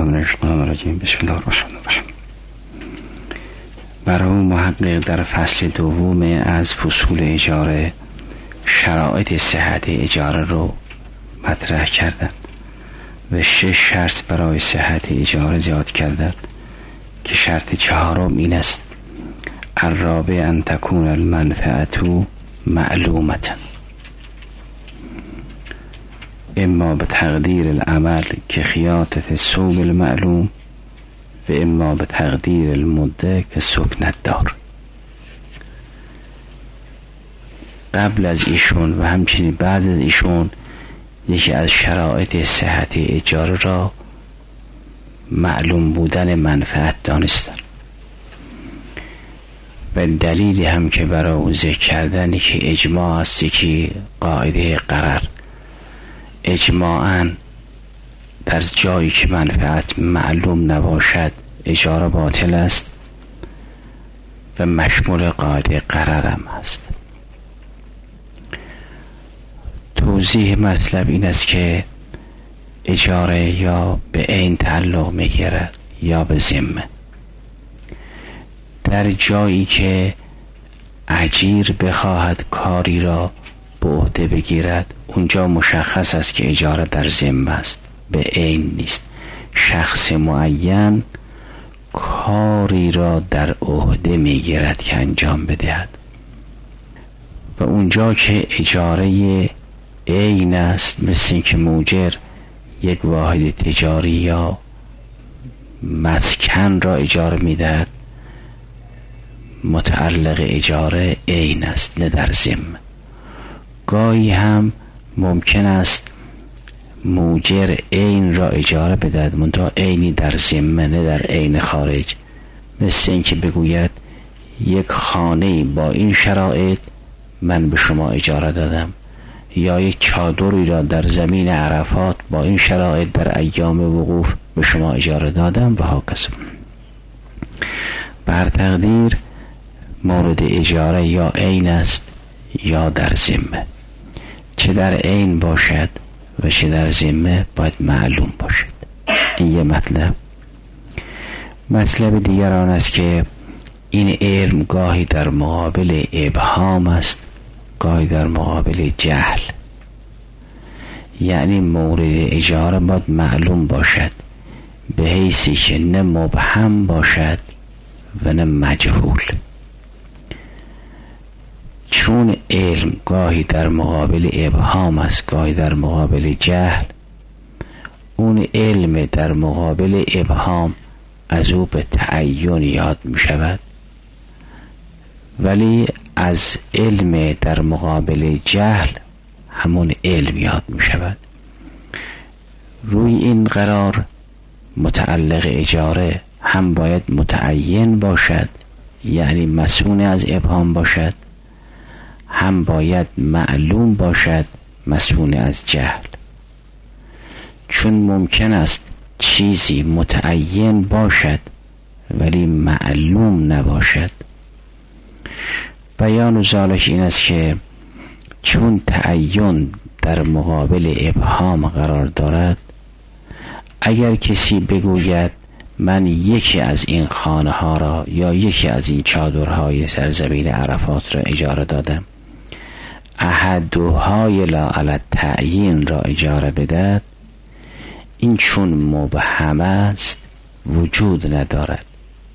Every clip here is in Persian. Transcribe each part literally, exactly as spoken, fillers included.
من الشیطان الرجیم. بسم الله الرحمن الرحیم. برای محقق در فصل دوم از فصول اجاره شرایط صحت اجاره رو مطرح کردن و شش شرط برای صحت اجاره زیاد کردن که شرط چهارم این است: الرابع ان تکون المنفعت معلومة، اما به تقدیر العمل که خیاطة الثوب المعلوم و اما به تقدیر المده که سکن الدار. قبل از ایشون و همچنین بعد از ایشون یکی از شرایط صحت اجاره را معلوم بودن منفعت دانستن و دلیلی هم که برای اون ذکر کردنی که اجماع است که قاعده قرار اجماعاً در جایی که منفعت معلوم نباشد اجاره باطل است و مشمول قاعده قرار هم است. توضیح مطلب این است که اجاره یا به عین تعلق میگیرد یا به ذمه. در جایی که اجیر بخواهد کاری را به عهده بگیرد اونجا مشخص است که اجاره در ذمه است، به عین نیست. شخص معین کاری را در عهده میگیرد که انجام بدهد و اونجا که اجاره عین است، مثل اینکه موجر یک واحد تجاری یا مسکن را اجاره میدهد، متعلق اجاره عین است نه در ذمه. گاهی هم ممکن است موجر عین را اجاره بدهد منتها عینی در ذمه نه در عین خارج، مثل اینکه بگوید یک خانه با این شرایط من به شما اجاره دادم، یا یک چادری را در زمین عرفات با این شرایط در ایام وقوف به شما اجاره دادم و هاکذا. بر تقدیر مورد اجاره یا عین است یا در ذمه. چه در عین باشد و چه در ذمه باید معلوم باشد. این یه مطلب. مطلب دیگر آن است که این علم گاهی در مقابل ابهام است، گاهی در مقابل جهل. یعنی مورد اجاره باید معلوم باشد به حیثی که نه مبهم باشد و نه مجهول. چون علم گاهی در مقابل ابهام است گاهی در مقابل جهل، اون علم در مقابل ابهام از او به تعین یاد می شود، ولی از علم در مقابل جهل همون علم یاد می شود. روی این قرار متعلق اجاره هم باید متعین باشد، یعنی مسئول از ابهام باشد، هم باید معلوم باشد، مسئول از جهل. چون ممکن است چیزی متعین باشد ولی معلوم نباشد. بیان ذالک این است که چون تعین در مقابل ابهام قرار دارد، اگر کسی بگوید من یکی از این خانه ها را یا یکی از این چادرهای سرزمین عرفات را اجاره دادم، احدهای لا علی تعیین را اجاره بدهد، این چون مبهم است وجود ندارد،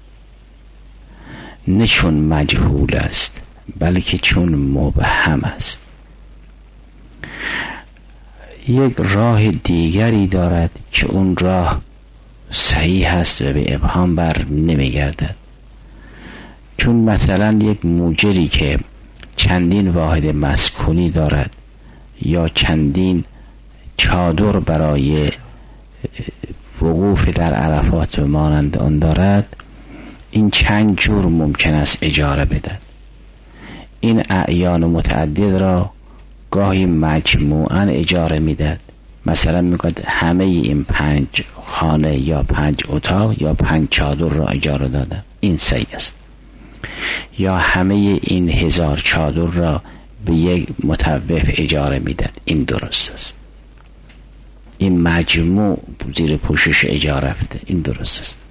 نه چون مجهول است بلکه چون مبهم است. یک راه دیگری دارد که اون راه صحیح است و به ابهام بر نمیگردد. چون مثلا یک موجری که چندین واحد مسکونی دارد یا چندین چادر برای وقوف در عرفات و مانند آن دارد، این چند جور ممکن است اجاره بدهد. این اعیان متعدد را گاهی مجموعاً اجاره میدهد. مثلا میگوید همه این پنج خانه یا پنج اتاق یا پنج چادر را اجاره دادم، این صحیح است. یا همه این هزار چادر را به یک مطوف اجاره میدهد، این درست است. این مجموع زیر پوشش اجاره رفته، این درست است.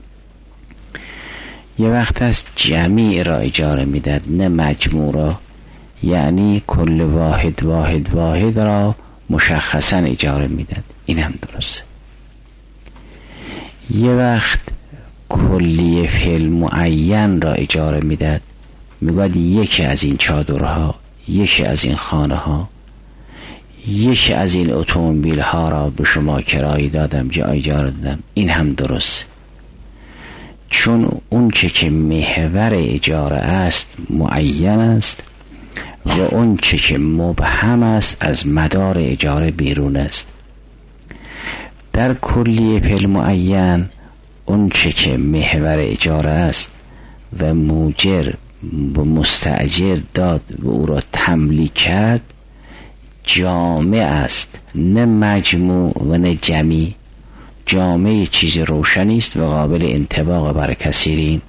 یه وقت از جمیع را اجاره میداد نه مجموع را، یعنی کل واحد واحد واحد را مشخصا اجاره میداد، این هم درسته. یه وقت کلی فعل معین را اجاره میداد، میگوید یکی از این چادرها، یکی از این خانه ها، یکی از این اتومبیل ها را به شما کرایه دادم یا اجاره دادم، این هم درست. چون اون چه که محور اجاره است معین است و اون چه که مبهم است از مدار اجاره بیرون است. در کلیه فعل معین اون چه که محور اجاره است و موجر و مستاجر داد و او را تملیک کرد جامع است، نه مجموع و نه جمعی. جامع چیز روشنی است و قابل انطباق بر کثیرین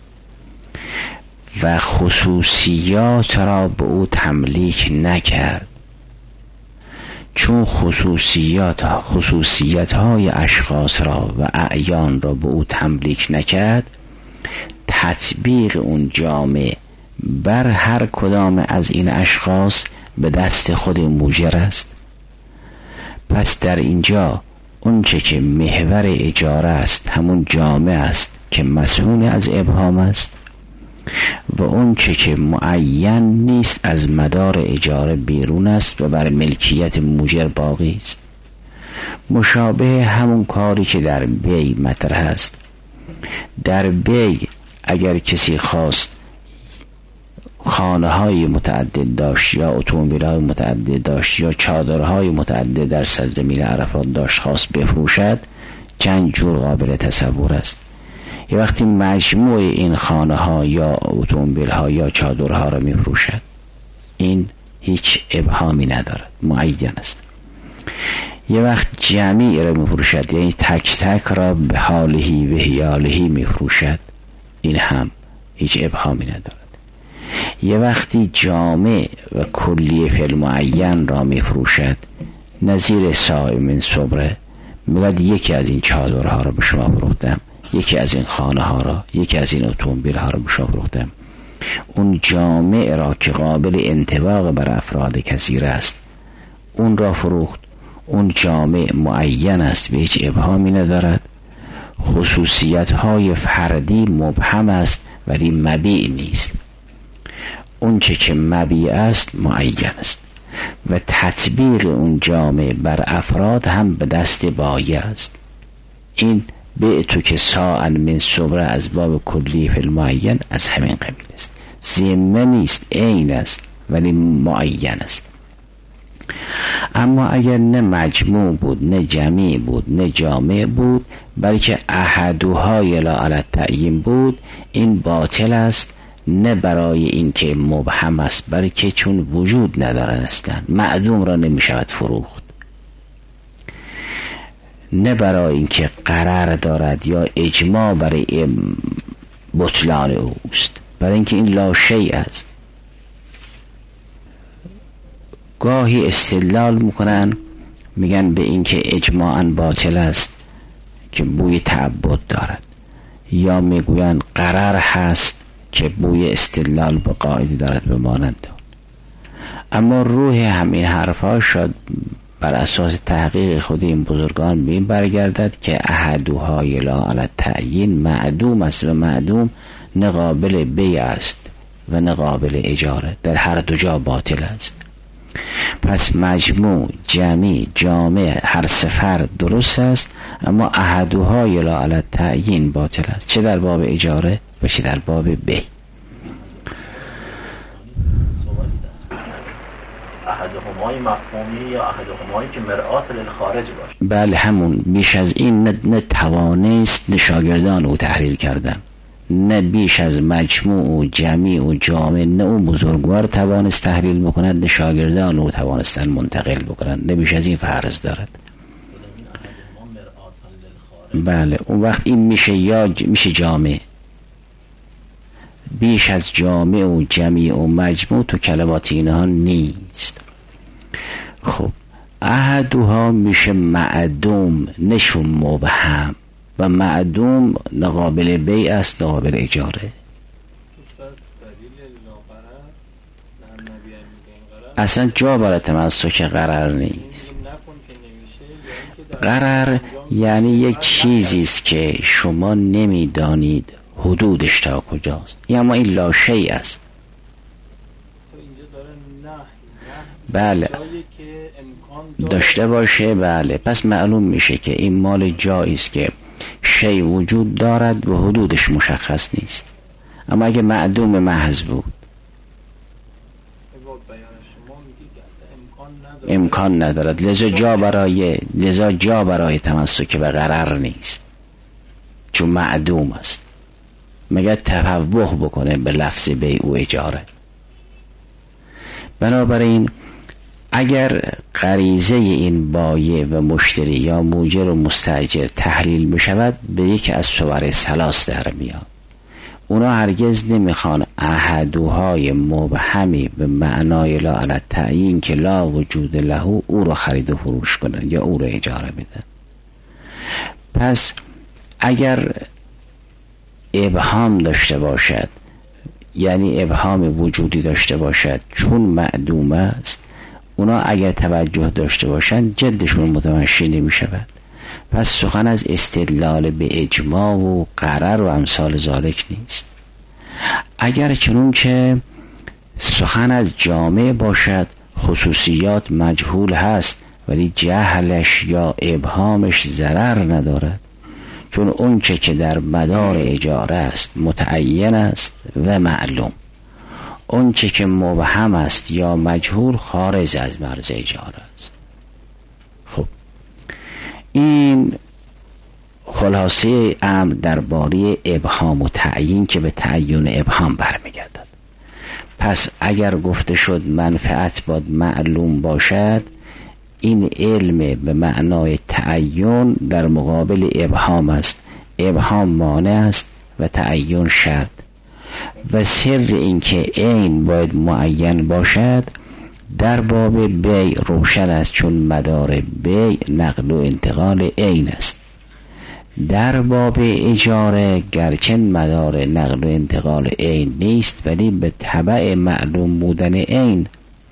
و خصوصیات را به او تملیک نکرد. چون خصوصیات خصوصیت های اشخاص را و اعیان را به او تملیک نکرد، تطبیق اون جامع بر هر کدام از این اشخاص به دست خود موجر است. پس در اینجا اون چه که محور اجاره است همون جامع است که مسئول از ابهام است و اون چه که معین نیست از مدار اجاره بیرون است و بر ملکیت موجر باقی است. مشابه همون کاری که در بی مطرح است. در بی اگر کسی خواست خانه های متعدد داشت یا اتومبیل های متعدد داشت یا چادرهای متعدد در سرزمین عرفات داشت خواست بفروشد، چند جور قابل تصور است. یه وقتی مجموع این خانه ها یا اتومبیل ها یا چادرها را میفروشد، این هیچ ابهامی ندارد، معین است. یه وقت جمعی را میفروشد، یعنی تک تک را به حالهی و حیالهی میفروشد، این هم هیچ ابهامی ندارد. یه وقتی جامع و کلی فعل معین را میفروشد، نظیر صائم صبره، میگوید یکی از این چادرها را به شما فروختم، یکی از این خانه ها را، یکی از این اتومبیل ها را به شما فروختم. اون جامع را که قابل انطباق بر افراد کثیر است اون را فروخت. اون جامع معین است و هیچ ابهامی ندارد. خصوصیت های فردی مبهم است ولی مبیع نیست. اون چه که مبیع است معین است و تطبیق اون جامع بر افراد هم به دست بایع است. این به تو که ساعن من صبره از باب کلی فی المعین از همین قبیل است. ذمه نیست، عین است ولی معین است. اما اگر نه مجموع بود، نه جمعی بود، نه جامع بود، بلکه احدوهای لا علی التعیین بود، این باطل است. نه برای این که مبهم است، بلکه چون وجود ندارد هستند، معدوم را نمی شود فروخت. نه برای این که قرار دارد یا اجماع برای بطلان اوست، برای اینکه این لا شیء است. گاهی استدلال میکنن، میگن به این که اجماعاً باطل است که بوی تعبد دارد، یا میگوین قرار هست که بوی استدلال به قاعده دارد به مانند. اما روح همین حرفها شد بر اساس تحقیق خود این بزرگان به این برگردد که احدوهای لا علی التعیین معدوم است و معدوم نه قابل بیع است و نه قابل اجاره، در هر دو جا باطل است. پس مجموع، جمعی، جامع هر سفر درست است، اما احدوهای لا علی التعیین باطل است، چه در باب اجاره و چه در باب بیع. احدهمای مفهومی یا احدهمایی که مرآت للخارج باشه. بله همون. بیش از این نه, نه توانست نه شاگردان او تحلیل کردن، نه بیش از مجموع و جمعی و جامع نه اون بزرگوار توانست تحلیل بکنند، نه شاگردان او توانستن منتقل بکنند، نه بیش از این فرض دارد. بله اون وقت این میشه یا میشه جامع. بیش از جامع و جمعی و مجموع تو کلمات اینها نیست. خب احدها میشه معدوم نشون مبهم و معدوم ناقابل بیع است، ناقابل اجاره. اصلا جا برای تمسک قرار نیست. قرار یعنی یک چیزی است که شما نمیدانید حدودش تا کجاست، اما این لاشی است. بله داشته باشه، بله پس معلوم میشه که این مال جایی است که شی وجود دارد و حدودش مشخص نیست. اما اگه معدوم محض بود امکان ندارد، لذا جا برای لذا جا برای تمسک به قرار نیست، چون معدوم است، مگر تفوق بکنه به لفظ بیع و اجاره. بنابراین اگر غریزه این بایع و مشتری یا موجر و مستاجر تحلیل بشود به یکی از صور ثلاث در میاد. اونا هرگز نمیخوان احدوهای مبهمی به معنای لا علی التعیین که لا وجود له او رو خرید و فروش کنن یا او رو اجاره بدن. پس اگر ابهام داشته باشد، یعنی ابهام وجودی داشته باشد چون معدوم است، اونا اگر توجه داشته باشند جدشون متمشی نمی شود. پس سخن از استدلال به اجماع و قرر و امثال ذالک نیست. اگر چنون که سخن از جامع باشد خصوصیات مجهول هست ولی جهلش یا ابهامش ضرر ندارد، چون اون چه که در مدار اجاره است متعین است و معلوم، اون چه که مبهم است یا مجهول خارج از مرز اجاره است. خب این خلاصه امر درباره ابهام و تعیین که به تعیین ابهام برمیگردد. پس اگر گفته شد منفعت باید معلوم باشد، این علم به معنای تعیین در مقابل ابهام است. ابهام مانع است و تعیین شرط. و سر این که عین باید معین باشد در باب بیع روشن است، چون مدار بیع نقل و انتقال عین است. در باب اجاره گرچه مدار نقل و انتقال عین نیست، ولی به تبع معلوم بودن عین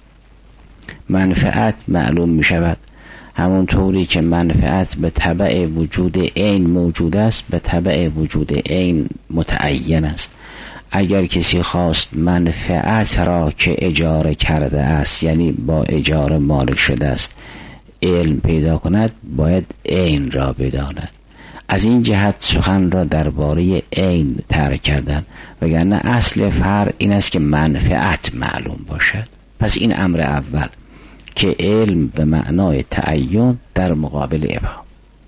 منفعت معلوم می شود. همون طوری که منفعت به تبع وجود عین موجود است، به تبع وجود عین متعین است. اگر کسی خواست منفعت را که اجاره کرده است، یعنی با اجاره مالک شده است، علم پیدا کند، باید عین را بداند. از این جهت سخن را درباره عین ترک کردن، وگرنه اصل فرع این است که منفعت معلوم باشد. پس این امر اول که علم به معنای تعین در مقابل ابهام.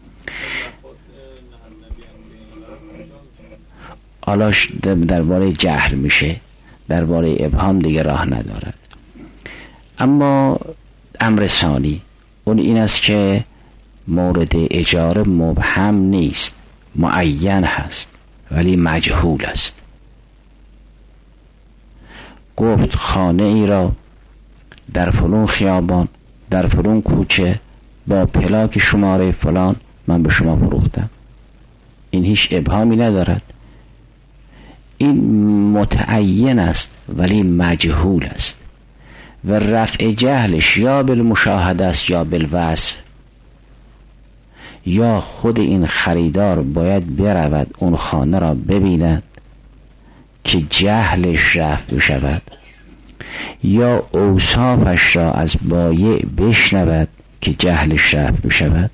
حالاش درباره جهل میشه، درباره ابهام دیگه راه ندارد. اما امر ثانی اون این است که مورد اجاره مبهم نیست، معین هست ولی مجهول است. گفت خانه ای را در فلان خیابان در فلان کوچه با پلاک شماره فلان من به شما فروختم. این هیچ ابهامی ندارد، این متعین است ولی مجهول است و رفع جهلش یا بالمشاهده است یا بالوصف. یا خود این خریدار باید برود اون خانه را ببیند که جهلش رفع بشود، یا اوصافش را از بایع بشنود که جهلش رفع بشود.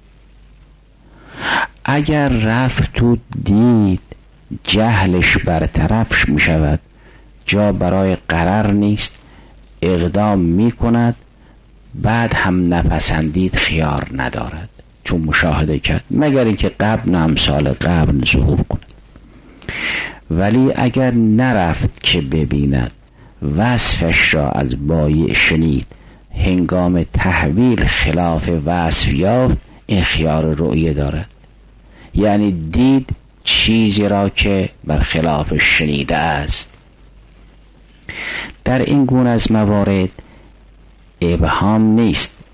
اگر رفت و دید جهلش برطرف می شود، جا برای قرار نیست، اقدام می کند، بعد هم نپسندید خیار ندارد، چون مشاهده کرد، مگر اینکه قبل امثال قبل ظهور کند. ولی اگر نرفت که ببیند، وصفش را از بایع شنید، هنگام تحویل خلاف وصف یافت، این خیار رؤیه دارد، یعنی دید چیزی را که بر خلاف شنیده است. در این گونه از موارد ابهام نیست،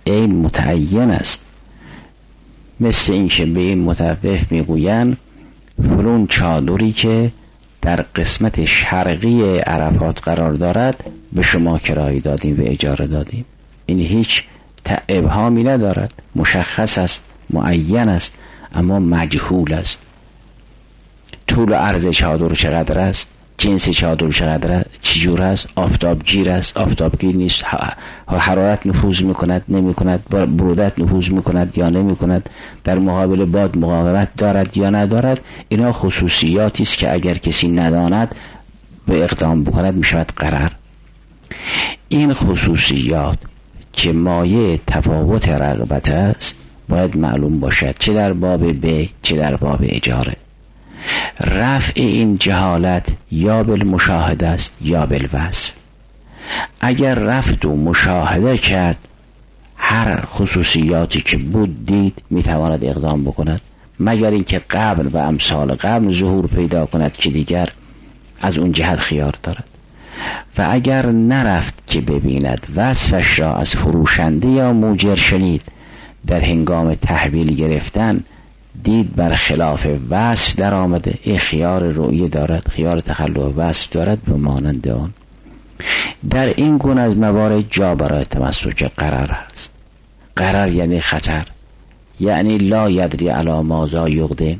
عین متعین است. مثل این که به این مطوف میگویند فلون چادری که در قسمت شرقی عرفات قرار دارد به شما کرایه دادیم و اجاره دادیم. این هیچ ابهامی ندارد، مشخص است، معین است، اما مجهول است. طول و عرض چادر چقدر است، جنس چادر چقدر است، چجور است، آفتابگیر است، آفتابگیر نیست، حرارت نفوذ میکند نمی کند، برودت نفوذ میکند یا نمی کند، در مقابل باد مقاومت دارد یا ندارد. اینا خصوصیاتی است که اگر کسی نداند به اقدام بکند میشود غرر. این خصوصیات که مایه تفاوت رغبت است باید معلوم باشد، چه در باب بیع چه در باب اجاره. رفع این جهالت یا بالمشاهده است یا بالوصف. اگر رفت و مشاهده کرد هر خصوصیاتی که بود دید میتواند اقدام بکند، مگر اینکه قبل و امثال قبل ظهور پیدا کند که دیگر از اون جهت خیار دارد. و اگر نرفت که ببیند وصفش را از فروشنده یا موجر شنید، در هنگام تحویل گرفتن دید بر خلاف وصف در آمده، ای خیار رؤیه دارد، خیار تخلف وصف دارد به مانند آن. در این گونه از موارد جا برای تمسک قرار هست. قرار یعنی خطر، یعنی لا یدری علی ماذا یقدم.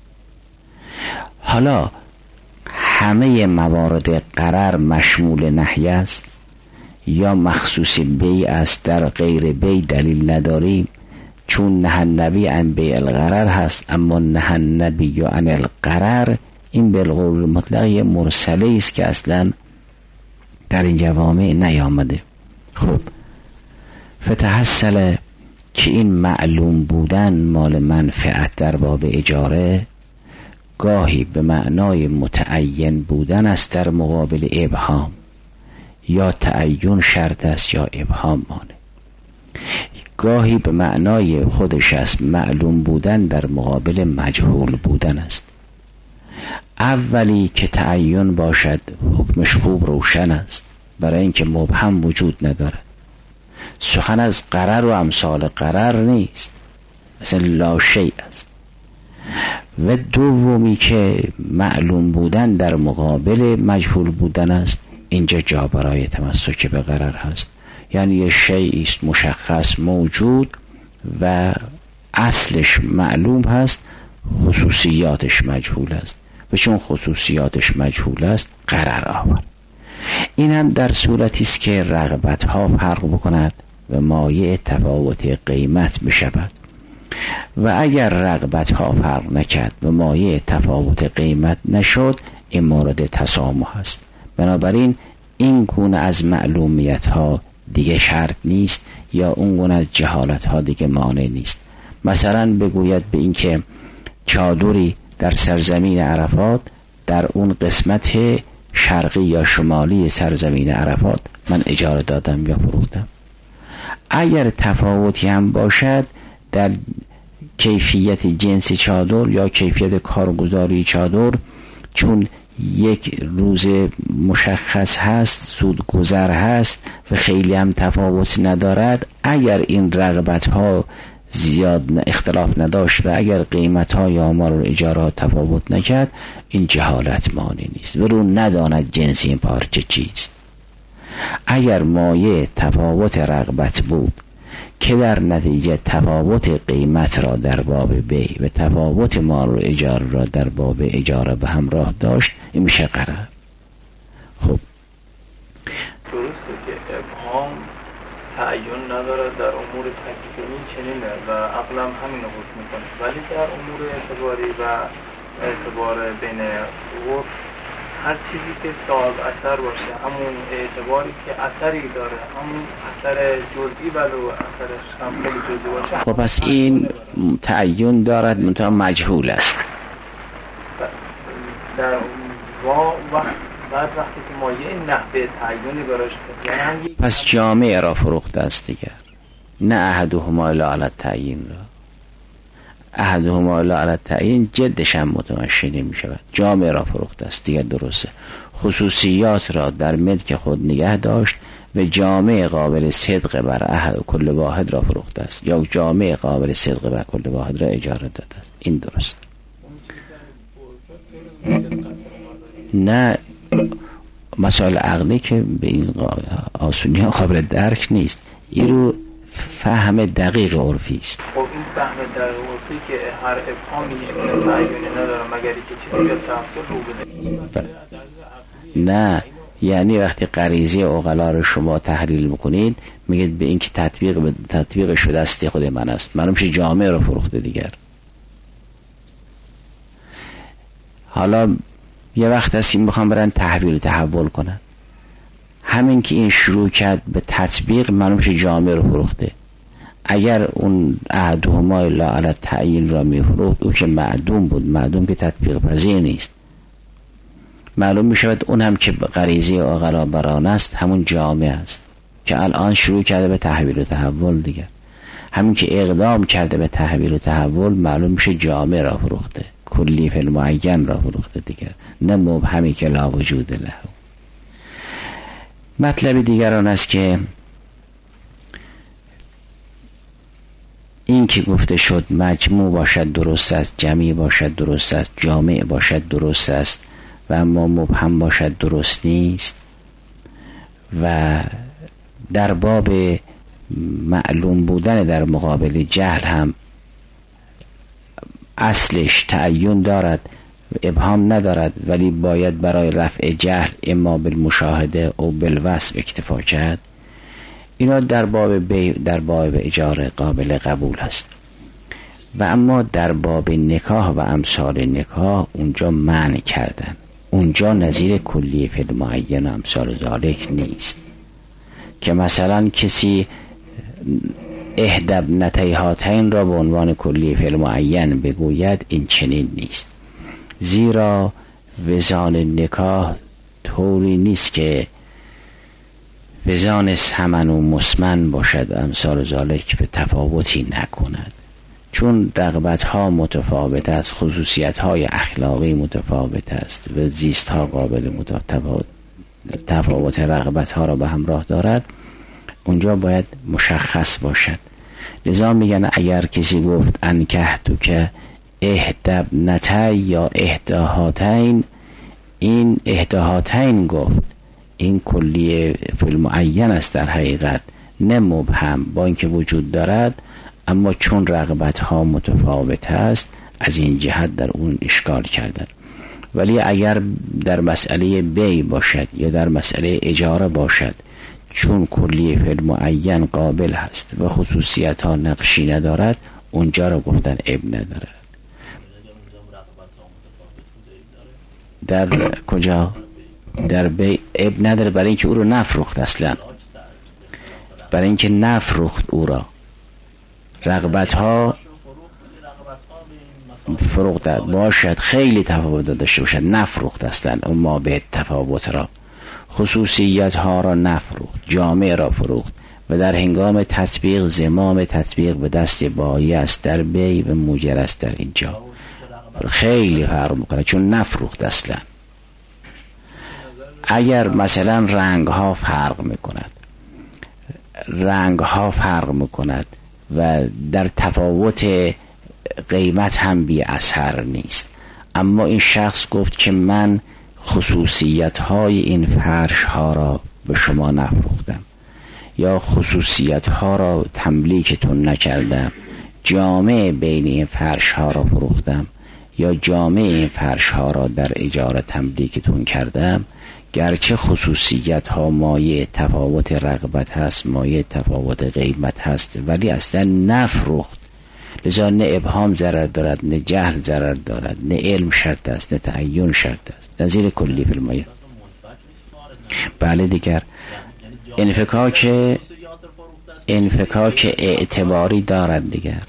حالا همه موارد قرار مشمول نهی است یا مخصوص بیع است؟ در غیر بیع دلیل نداریم، چون نهی النبی عن بیع الغرر هست، اما نهی النبی عن الغرر این بالقول مطلق مرسله است که اصلا در این جوامع نیامده. خب فتحصل که این معلوم بودن مال منفعت در باب اجاره گاهی به معنای متعین بودن است در مقابل ابهام، یا تعین شرط است یا ابهام مانع. گاهی به معنای خودش است معلوم بودن در مقابل مجهول بودن است. اولی که تعین باشد حکمش خوب روشن است، برای اینکه مبهم وجود ندارد. سخن از قرر و امثال قرر نیست، اصلا لا شیء است. و دومی که معلوم بودن در مقابل مجهول بودن است، اینجا جا برای تمسک به قرر هست، یعنی یه شیئی است مشخص موجود و اصلش معلوم هست، خصوصیاتش مجهول است و چون خصوصیاتش مجهول است قرر آورد. این هم در صورتی است که رغبت ها فرق بکند و مایه تفاوت قیمت بشود. و اگر رغبت ها فرق نکرد و مایه تفاوت قیمت نشد، این مورد تسامح است. بنابراین این گونه از معلومیت ها دیگه شرط نیست، یا اون گونه از جهالت ها دیگه مانع نیست. مثلا بگوید به این که چادری در سرزمین عرفات در اون قسمت شرقی یا شمالی سرزمین عرفات من اجاره دادم یا فروختم. اگر تفاوتی هم باشد در کیفیت جنس چادر یا کیفیت کارگزاری چادر، چون یک روز مشخص هست، سودگذر هست و خیلی هم تفاوت ندارد، اگر این رغبت ها زیاد اختلاف نداشت و اگر قیمت ها یا آمار و اجاره ها تفاوت نکرد، این جهالت مانع نیست و رو نداند جنس این پارچه چیست. اگر مایه تفاوت رغبت بود که در نتیجه تفاوت قیمت را در باب بیع و تفاوت مال و اجاره را در باب اجاره به همراه داشت، این میشه قرار. خب درسته که ابهام تعین نداره در امور تکلیفی چنینه و عقل هم همین رو حکم میکنه، ولی در امور اعتباری و اعتبار بین عرف هر چیزی که صاحب اثر باشه، همون اعتباری که اثری داره، همون اثر جزئی ولو اثرش هم خیلی جزئی باشه، خب پس این تعین دارد منتها مجهول است. در ما وقت بعد وقتی که ما یه نحوه تعیینی براش یعنی پس جامعه را فروخته است دیگر، نه احدهما الا علی التعیین را. احدهما الا علی التعیین جدش هم متمشی نمی شود، جامعه را فروخته است دیگر. درسته خصوصیات را در ملک خود نگه داشت و جامع قابل صدق بر احد و کل واحد را فروخته است یا جامع قابل صدق بر کل واحد را اجاره داده است. این درست. نه مسائل عقلی که به این آسونی ها قابل درک نیست. این رو فهم دقیق عرفی است. خب این فهم دقیق عرفی که هر ابهامی هیچ گونه تعیینی نداره مگر اینکه چیزی بیاد تفسیر رو بده. نه یعنی وقتی غریزه عقلا رو شما تحلیل میکنید میگید به این که تطبیق به تطبیق شده است خود من است، معلوم میشه جامعه رو فروخته دیگر. حالا یه وقت هست این بخوام برن تحویل و تحول کنن، همین که این شروع کرد به تطبیق معلوم میشه جامعه رو فروخته. اگر اون احدهما الا علی تعیین را میفروخت او که معدوم بود، معدوم که تطبیق پذیر نیست، معلوم میشود اون هم که غریزه عقلا بران است همون جامعه است که الان شروع کرده به تحویل و تحول دیگر. همین که اقدام کرده به تحویل و تحول معلوم میشه جامعه را فروخته، کلی فی المعین را فروخته دیگر، نه مبهمی که لا وجود له. مطلب دیگر آن است که این که گفته شد مجموع باشد درست است، جمعی باشد درست است، جامع باشد درست است و اما مبهم باشد درست نیست، و در باب معلوم بودن در مقابل جهل هم اصلش تعین دارد و ابهام ندارد، ولی باید برای رفع جهل اما بالمشاهده او بالوصف اکتفا کرد. اینا در باب بی در باب اجاره قابل قبول است. و اما در باب نکاح و امثال نکاح اونجا منع کردن، اونجا نظیر کلی فی المعین و امثال ذالک نیست که مثلا کسی اهدب نتیهاتین را به عنوان کلی فی المعین بگوید. این چنین نیست، زیرا وزان نکاح طوری نیست که وزان سمن و مسمن باشد و امثال ذالک به تفاوتی نکند، چون رغبت ها متفاوت است، خصوصیت های اخلاقی متفاوت است و زیست ها قابل متفاوت تفاوت رغبت ها را به همراه دارد. اونجا باید مشخص باشد. لذا میگن اگر کسی گفت انکه تو که اهدب نتی یا اهداهاتین، این اهداهاتین گفت، این کلیه فی المعین است در حقیقت، نه مبهم، با اینکه وجود دارد اما چون رغبت ها متفاوت است از این جهت در اون اشکال کردن. ولی اگر در مسئله بی باشد یا در مسئله اجاره باشد، چون کلیه فی المعین قابل هست و خصوصیت ها نقشی ندارد، اونجا رو گفتن اب ندارد. در کجا؟ در بی اب نداره، برای اینکه او رو نفروخت اصلا، برای اینکه نفروخت او را. رغبت ها فروخت باشد خیلی تفاوت داشته باشد، نفروخت اصلا اون ما به تفاوت را، خصوصیت ها را نفروخت، جامعه را فروخت و در هنگام تطبیق زمام تطبیق به دست بایی است در بی و موجر است در اینجا. خیلی فرق میکنه چون نفروخت اصلا. اگر مثلا رنگ ها فرق میکند، رنگ ها فرق میکند و در تفاوت قیمت هم بی اثر نیست، اما این شخص گفت که من خصوصیت های این فرش ها را به شما نفروختم یا خصوصیت ها را تملیکتون نکردم، جامعه بین این فرش ها را فروختم یا جامعه این فرش ها را در اجاره تملیکتون کردم، گرچه خصوصیت ها مایه تفاوت رغبت هست، مایه تفاوت قیمت هست، ولی اصلا نفروخت. لذا نه ابهام ضرر دارد، نه جهل ضرر دارد، نه علم شرط است، نه تعین شرط است. نظیر کلی فی المعین. بله دیگر انفکاک انفکاک اعتباری دارد دیگر.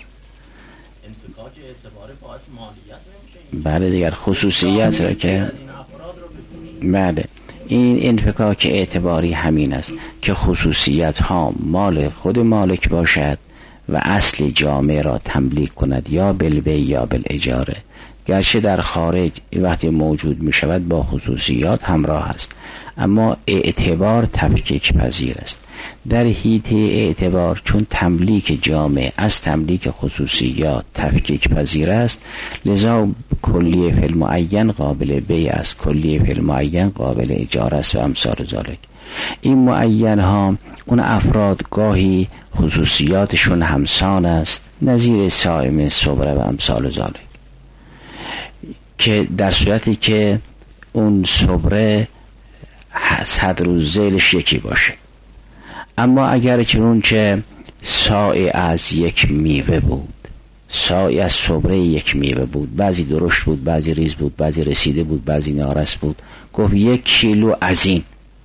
بله دیگر خصوصیت را که بله این انفکاک اعتباری همین است که خصوصیت ها مال خود مالک باشد و اصل جامعه را تملیک کند یا بالبیع یا بالاجاره. گرچه در خارج وقتی موجود می شود با خصوصیات همراه است، اما اعتبار تفکیک پذیر است. در حیطه اعتبار چون تملیک جامع از تملیک خصوصیات تفکیک پذیر است، لذا کلیه فی المعین قابل بیع است، کلیه فی المعین قابل اجاره است و امثال ذالک. این معین ها اون افراد گاهی خصوصیاتشون همسان است، نظیر صائم صبره و امثال ذالک، که در صورتی که اون صبره صدر و ذیلش یکی باشه. اما اگر چون که ساعی از یک میوه بود، ساعی از صبره یک میوه بود، بعضی درشت بود، بعضی ریز بود، بعضی رسیده بود، بعضی نارس بود، گفت یک کیلو از این،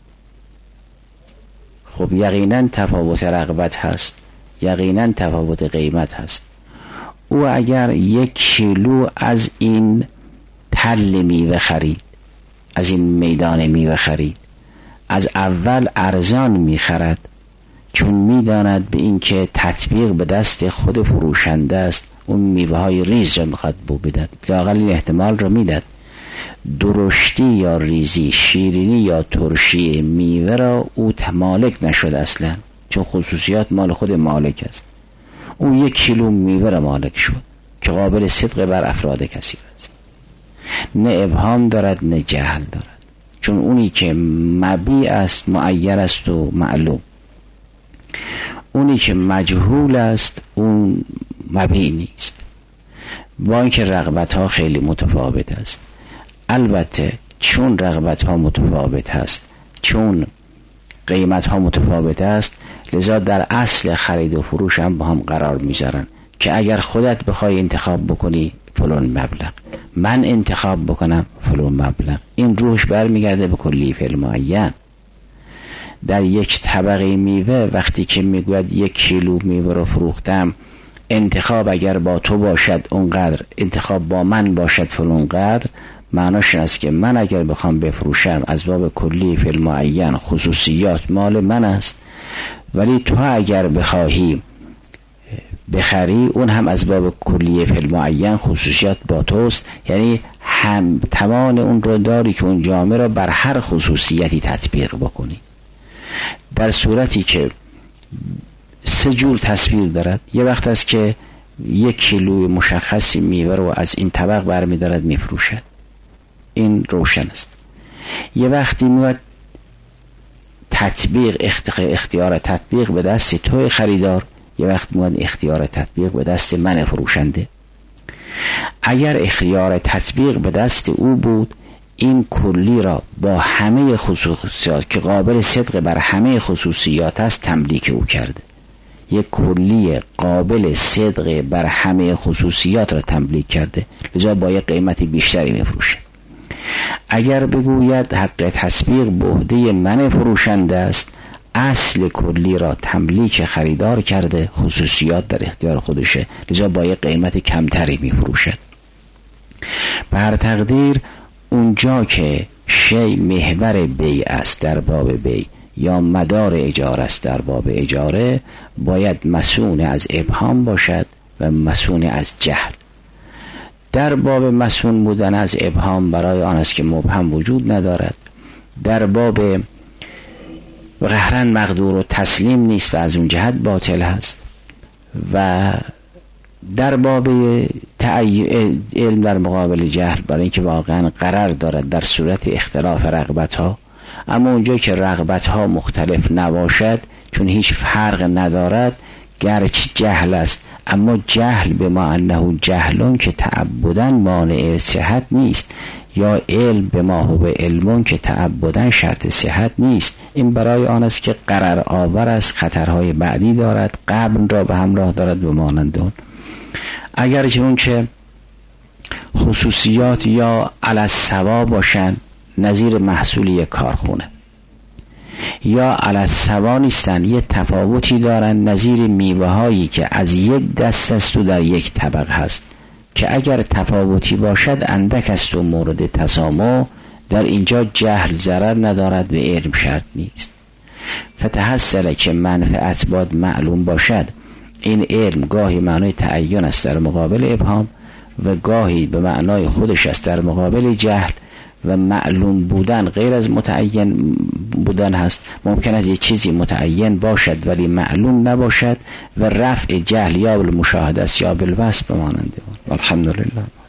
خب یقینا تفاوت رغبت هست، یقینا تفاوت قیمت هست. او اگر یک کیلو از این تل میوه خرید، از این میدان میوه خرید، از اول ارزان میخرد، چون میداند به این که تطبیق به دست خود فروشنده است، اون میوه های ریز را میخواد بو بدد، لااقل این احتمال را میداد درشتی یا ریزی، شیرینی یا ترشی میوه را او مالک نشد اصلا، چون خصوصیات مال خود مالک است. او یک کیلو میوه را مالک شد که قابل صدق بر افراد کثیر است، نه ابهام دارد نه جهل دارد، چون اونی که مبیع است معیر است و معلوم، اونی که مجهول است اون مبیع نیست. با اینکه رغبت ها خیلی متفاوت است، البته چون رغبت ها متفاوت است، چون قیمت ها متفاوت است، لذا در اصل خرید و فروش هم با هم قرار میذارن که اگر خودت بخوای انتخاب بکنی فلان مبلغ، من انتخاب بکنم فلان مبلغ. این روش برمیگرده به کلی فعل معین. در یک طبقه میوه وقتی که میگوید یک کیلو میوه رو فروختم، انتخاب اگر با تو باشد اونقدر، انتخاب با من باشد فلان قدر، معناش این است که من اگر بخوام بفروشم از باب کلی فعل معین، خصوصیات مال من است، ولی تو اگر بخواهی بخری اون هم از باب کلیه فعل معین، خصوصیات با توست، یعنی هم توان اون رو داری که اون جامعه را بر هر خصوصیتی تطبیق بکنی. در صورتی که سه جور تصویر دارد، یه وقت است که یک کیلو مشخصی میوه رو از این طبق برمی دارد می فروشد، این روشن است. یه وقتی میاد تطبیق اختیار تطبیق به دست توی خریدار، یه وقت میاد اختیار تطبیق به دست من فروشنده. اگر اختیار تطبیق به دست او بود، این کلی را با همه خصوصیات که قابل صدق بر همه خصوصیات است تملیک او کرده. یک کلی قابل صدق بر همه خصوصیات را تملیک کرده، لذا با یک قیمت بیشتری میفروشه. اگر بگوید حق تسبیق به عهده من فروشنده است، اصل کلی را تملیک خریدار کرده، خصوصیات در اختیار خودشه، لذا با یک قیمت کمتری میفروشد. به هر تقدیر اونجا که شی محور بیع است در باب بیع یا مدار اجاره است در باب اجاره، باید مسئول از ابهام باشد و مسئول از جهل. در باب مسئول بودن از ابهام برای آن است که مبهم وجود ندارد، در باب قهرن مقدور و تسلیم نیست و از اون جهت باطل هست، و در باب علم در مقابل جهل برای اینکه واقعا قرار دارد در صورت اختلاف رغبت ها. اما اونجا که رغبت ها مختلف نباشد، چون هیچ فرق ندارد، گرچه جهل است، اما جهل به ما انه جهلون که تعبدن مانع صحت نیست، یا علم به ما هو علمون که تعبدن شرط صحت نیست. این برای آن است که قرار آور است، خطرهای بعدی دارد، قبل را به همراه دارد و مانند اون. اگر چون که خصوصیات یا علی سوا باشن، نظیر محصول یک کارخونه، یا علی سوا نیستن، یه تفاوتی دارن، نظیر میوه هایی که از یک دست است و در یک طبق هست، که اگر تفاوتی باشد اندک است و مورد تسامح، در اینجا جهل ضرر ندارد و علم شرط نیست. فتحصل که منفعت باد معلوم باشد، این علم گاهی معنای تعین است در مقابل ابهام، و گاهی به معنای خودش است در مقابل جهل و معلوم بودن غیر از متعین بودن هست. ممکن است یک چیزی متعین باشد ولی معلوم نباشد و رفع جهل یا بالمشاهده است یا بالوصف بمانند. الحمدلله.